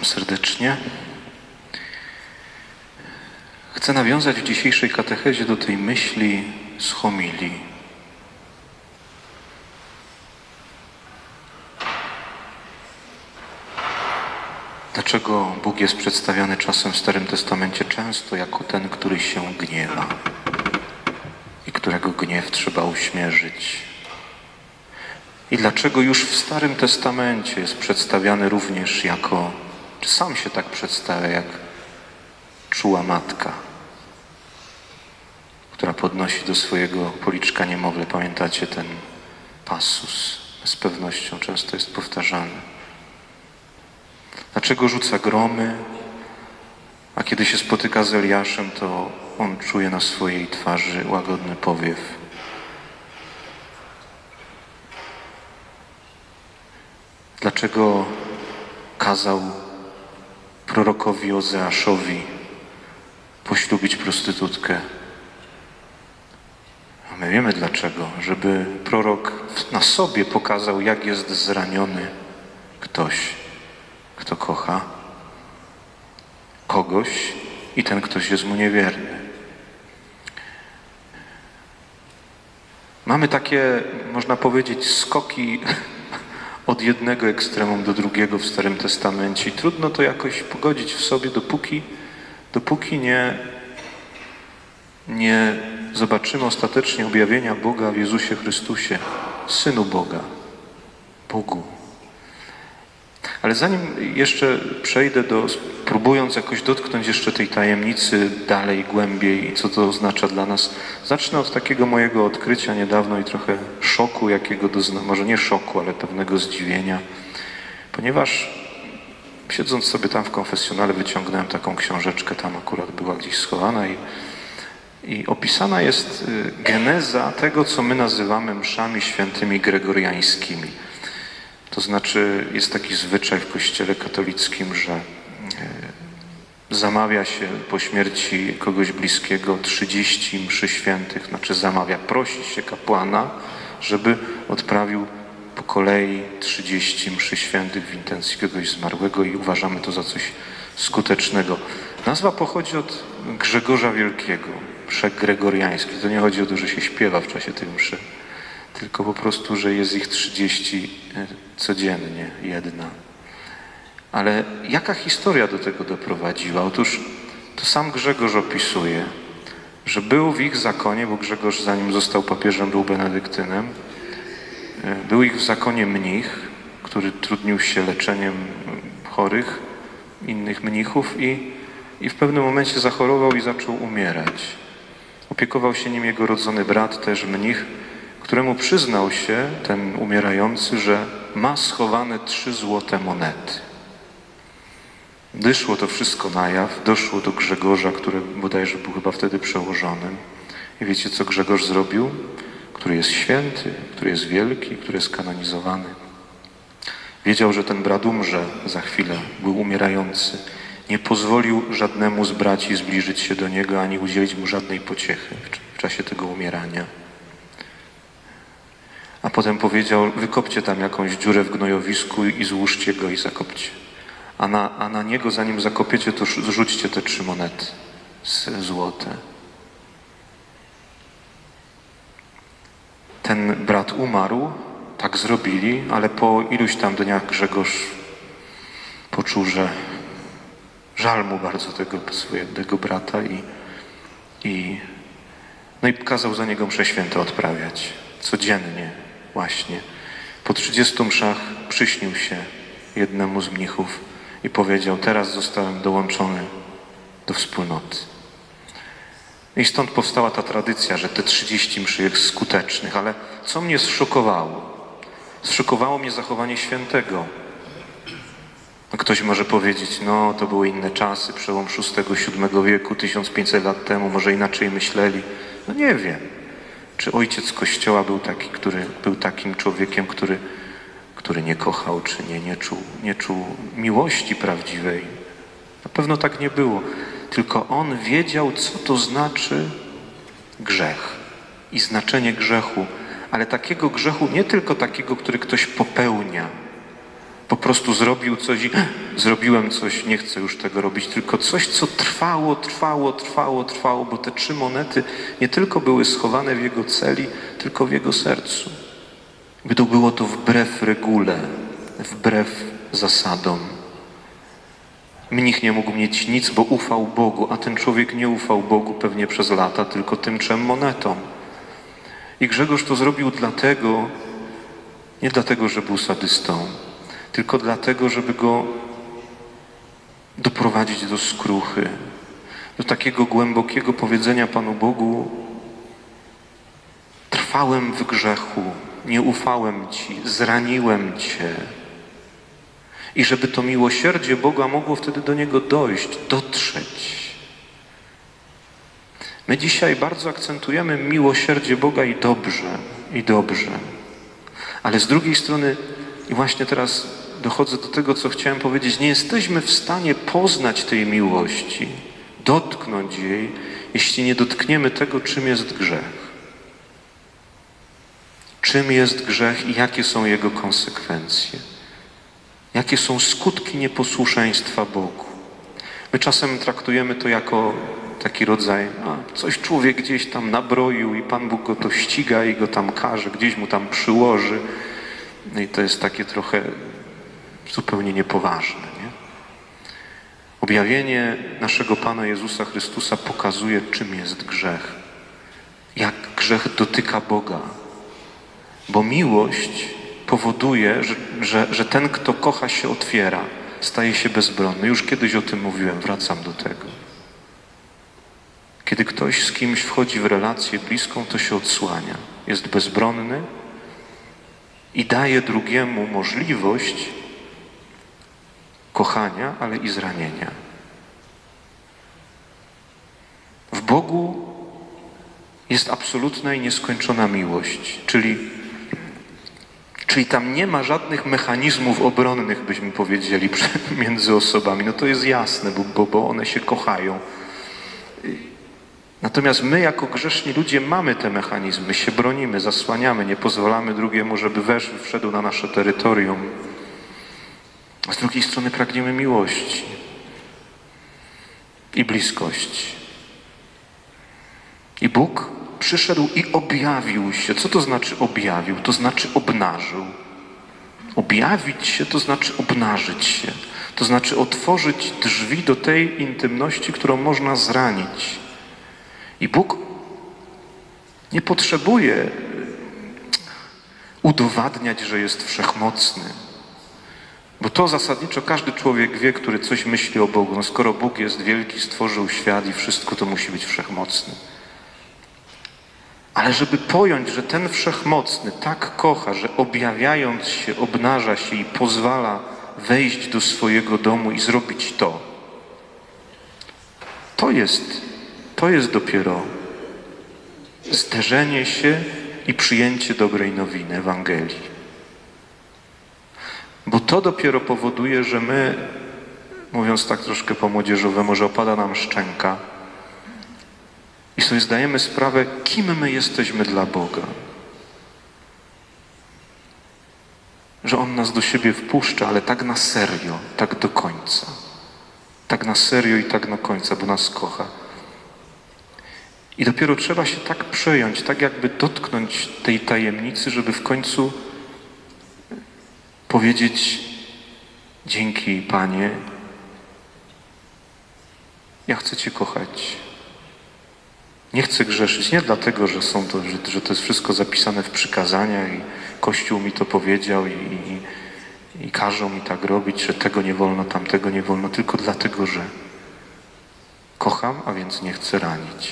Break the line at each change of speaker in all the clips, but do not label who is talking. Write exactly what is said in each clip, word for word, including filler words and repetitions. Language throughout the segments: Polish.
Witam serdecznie. Chcę nawiązać w dzisiejszej katechezie do tej myśli z homilii. Dlaczego Bóg jest przedstawiany czasem w Starym Testamencie często jako ten, który się gniewa i którego gniew trzeba uśmierzyć? I dlaczego już w Starym Testamencie jest przedstawiany również jako, czy sam się tak przedstawia, jak czuła matka, która podnosi do swojego policzka niemowlę. Pamiętacie ten passus? Z pewnością często jest powtarzany. Dlaczego rzuca gromy, a kiedy się spotyka z Eliaszem, to on czuje na swojej twarzy łagodny powiew? Dlaczego kazał prorokowi Ozeaszowi poślubić prostytutkę? A my wiemy dlaczego. Żeby prorok na sobie pokazał, jak jest zraniony ktoś, kto kocha kogoś i ten ktoś jest mu niewierny. Mamy takie, można powiedzieć, skoki od jednego ekstremum do drugiego w Starym Testamencie i trudno to jakoś pogodzić w sobie, dopóki, dopóki nie, nie zobaczymy ostatecznie objawienia Boga w Jezusie Chrystusie, Synu Boga, Bogu. Ale zanim jeszcze przejdę do, próbując jakoś dotknąć jeszcze tej tajemnicy dalej, głębiej i co to oznacza dla nas, zacznę od takiego mojego odkrycia niedawno i trochę szoku, jakiego doznałem, może nie szoku, ale pewnego zdziwienia, ponieważ siedząc sobie tam w konfesjonale wyciągnąłem taką książeczkę, tam akurat była gdzieś schowana i, i opisana jest geneza tego, co my nazywamy mszami świętymi gregoriańskimi. To znaczy jest taki zwyczaj w Kościele katolickim, że zamawia się po śmierci kogoś bliskiego trzydzieści mszy świętych, znaczy zamawia, prosi się kapłana, żeby odprawił po kolei trzydzieści mszy świętych w intencji kogoś zmarłego i uważamy to za coś skutecznego. Nazwa pochodzi od Grzegorza Wielkiego, msze gregoriańskie. To nie chodzi o to, że się śpiewa w czasie tych mszy, tylko po prostu, że jest ich trzydzieści codziennie, jedna. Ale jaka historia do tego doprowadziła? Otóż to sam Grzegorz opisuje, że był w ich zakonie, bo Grzegorz zanim został papieżem był benedyktynem, był ich w zakonie mnich, który trudnił się leczeniem chorych, innych mnichów i, i w pewnym momencie zachorował i zaczął umierać. Opiekował się nim jego rodzony brat, też mnich, któremu przyznał się ten umierający, że ma schowane trzy złote monety. Wyszło to wszystko na jaw, doszło do Grzegorza, który bodajże był chyba wtedy przełożonym. I wiecie, co Grzegorz zrobił? Który jest święty, który jest wielki, który jest kanonizowany. Wiedział, że ten brat umrze za chwilę, był umierający. Nie pozwolił żadnemu z braci zbliżyć się do niego, ani udzielić mu żadnej pociechy w czasie tego umierania. A potem powiedział, wykopcie tam jakąś dziurę w gnojowisku i złóżcie go i zakopcie. A na, a na niego, zanim zakopiecie, to zrzućcie te trzy monety złote. Ten brat umarł, tak zrobili, ale po iluś tam dniach Grzegorz poczuł, że żal mu bardzo tego swojego brata i, i, no i kazał za niego msze święte odprawiać. Codziennie właśnie. Po trzydziestu mszach przyśnił się jednemu z mnichów i powiedział, teraz zostałem dołączony do wspólnoty. I stąd powstała ta tradycja, że te trzydzieści mszy jest skutecznych. Ale co mnie zszokowało? Zszokowało mnie zachowanie świętego. No ktoś może powiedzieć, no to były inne czasy, przełom szóstego siódmego wieku, tysiąc pięćset lat temu, może inaczej myśleli. No nie wiem. Czy ojciec Kościoła był taki, który był takim człowiekiem, który, który nie kochał, czy nie, nie czuł, nie czuł miłości prawdziwej? Na pewno tak nie było. Tylko on wiedział, co to znaczy grzech i znaczenie grzechu, ale takiego grzechu, nie tylko takiego, który ktoś popełnia, po prostu zrobił coś i zrobiłem coś, nie chcę już tego robić, tylko coś, co trwało, trwało, trwało, trwało, bo te trzy monety nie tylko były schowane w jego celi, tylko w jego sercu. Gdy było to wbrew regule, wbrew zasadom. Mnich nie mógł mieć nic, bo ufał Bogu, a ten człowiek nie ufał Bogu pewnie przez lata, tylko tym trzem monetom. I Grzegorz to zrobił dlatego, nie dlatego, że był sadystą, tylko dlatego, żeby go doprowadzić do skruchy, do takiego głębokiego powiedzenia Panu Bogu: trwałem w grzechu, nie ufałem Ci, zraniłem Cię. I żeby to miłosierdzie Boga mogło wtedy do niego dojść, dotrzeć. My dzisiaj bardzo akcentujemy miłosierdzie Boga i dobrze, i dobrze. Ale z drugiej strony, i właśnie teraz dochodzę do tego, co chciałem powiedzieć, nie jesteśmy w stanie poznać tej miłości, dotknąć jej, jeśli nie dotkniemy tego, czym jest grzech. Czym jest grzech i jakie są jego konsekwencje. Jakie są skutki nieposłuszeństwa Bogu. My czasem traktujemy to jako taki rodzaj, a coś człowiek gdzieś tam nabroił i Pan Bóg go to ściga i go tam karze, gdzieś mu tam przyłoży. No i to jest takie trochę zupełnie niepoważne. Nie? Objawienie naszego Pana Jezusa Chrystusa pokazuje, czym jest grzech. Jak grzech dotyka Boga. Bo miłość powoduje, że, że, że ten, kto kocha, się otwiera, staje się bezbronny. Już kiedyś o tym mówiłem, wracam do tego. Kiedy ktoś z kimś wchodzi w relację bliską, to się odsłania. Jest bezbronny i daje drugiemu możliwość kochania, ale i zranienia. W Bogu jest absolutna i nieskończona miłość, czyli Czyli tam nie ma żadnych mechanizmów obronnych, byśmy powiedzieli, między osobami. No to jest jasne, bo, bo one się kochają. Natomiast my jako grzeszni ludzie mamy te mechanizmy, się bronimy, zasłaniamy, nie pozwalamy drugiemu, żeby weszł, wszedł na nasze terytorium. A z drugiej strony pragniemy miłości i bliskości. I Bóg przyszedł i objawił się. Co to znaczy objawił? To znaczy obnażył. Objawić się to znaczy obnażyć się. To znaczy otworzyć drzwi do tej intymności, którą można zranić. I Bóg nie potrzebuje udowadniać, że jest wszechmocny. Bo to zasadniczo każdy człowiek wie, który coś myśli o Bogu. No skoro Bóg jest wielki, stworzył świat i wszystko, to musi być wszechmocny. Ale żeby pojąć, że ten wszechmocny tak kocha, że objawiając się, obnaża się i pozwala wejść do swojego domu i zrobić to, to jest, to jest dopiero zderzenie się i przyjęcie dobrej nowiny, Ewangelii. Bo to dopiero powoduje, że my, mówiąc tak troszkę po młodzieżowemu, że opada nam szczęka i sobie zdajemy sprawę, kim my jesteśmy dla Boga. Że On nas do siebie wpuszcza, ale tak na serio, tak do końca. Tak na serio i tak do końca, bo nas kocha. I dopiero trzeba się tak przejąć, tak jakby dotknąć tej tajemnicy, żeby w końcu powiedzieć: dzięki, Panie, ja chcę Cię kochać. Nie chcę grzeszyć, nie dlatego, że są to, że, że to jest wszystko zapisane w przykazaniach i Kościół mi to powiedział i, i, i każą mi tak robić, że tego nie wolno, tamtego nie wolno, tylko dlatego, że kocham, a więc nie chcę ranić.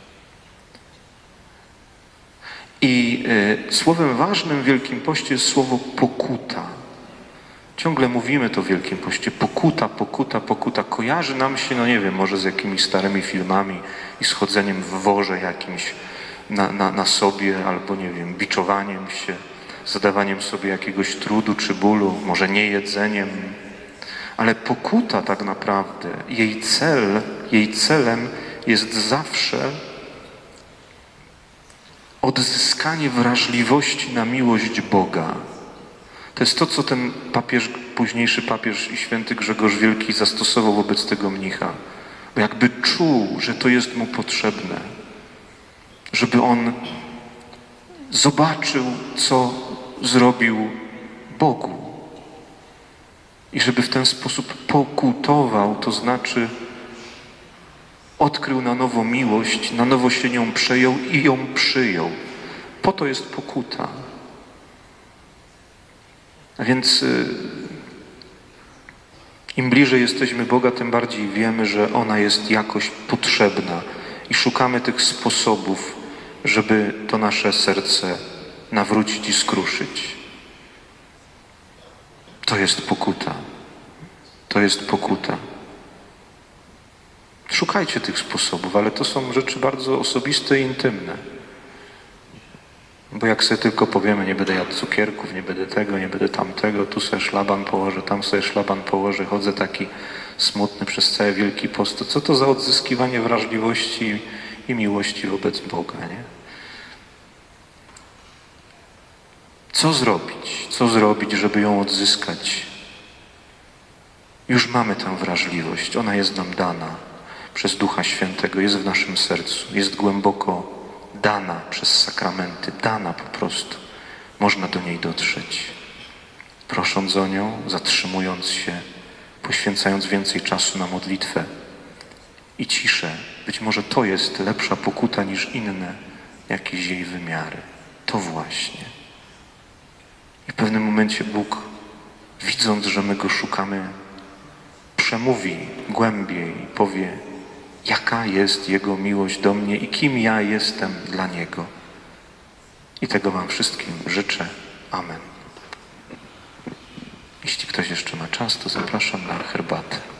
I y, słowem ważnym w Wielkim Poście jest słowo pokuta. Ciągle mówimy to w Wielkim Poście. Pokuta, pokuta, pokuta. Kojarzy nam się, no nie wiem, może z jakimiś starymi filmami i schodzeniem w worze jakimś na, na, na sobie, albo nie wiem, biczowaniem się, zadawaniem sobie jakiegoś trudu czy bólu, może nie jedzeniem. Ale pokuta tak naprawdę, jej cel, jej celem jest zawsze odzyskanie wrażliwości na miłość Boga. To jest to, co ten papież późniejszy papież i święty Grzegorz Wielki zastosował wobec tego mnicha. Bo jakby czuł, że to jest mu potrzebne, żeby on zobaczył, co zrobił Bogu. I żeby w ten sposób pokutował, to znaczy odkrył na nowo miłość, na nowo się nią przejął i ją przyjął. Po to jest pokuta. A więc y, im bliżej jesteśmy Boga, tym bardziej wiemy, że ona jest jakoś potrzebna i szukamy tych sposobów, żeby to nasze serce nawrócić i skruszyć. To jest pokuta. To jest pokuta. Szukajcie tych sposobów, ale to są rzeczy bardzo osobiste i intymne. Bo jak sobie tylko powiemy, nie będę jadł cukierków, nie będę tego, nie będę tamtego, tu sobie szlaban położę, tam sobie szlaban położę, chodzę taki smutny przez cały Wielki Post, to co to za odzyskiwanie wrażliwości i miłości wobec Boga, nie? Co zrobić? Co zrobić, żeby ją odzyskać? Już mamy tę wrażliwość, ona jest nam dana przez Ducha Świętego, jest w naszym sercu, jest głęboko dana przez sakramenty, dana po prostu. Można do niej dotrzeć. Prosząc o nią, zatrzymując się, poświęcając więcej czasu na modlitwę i ciszę. Być może to jest lepsza pokuta niż inne jakieś jej wymiary. To właśnie. I w pewnym momencie Bóg, widząc, że my Go szukamy, przemówi głębiej i powie, jaka jest Jego miłość do mnie i kim ja jestem dla Niego. I tego wam wszystkim życzę. Amen. Jeśli ktoś jeszcze ma czas, to zapraszam na herbatę.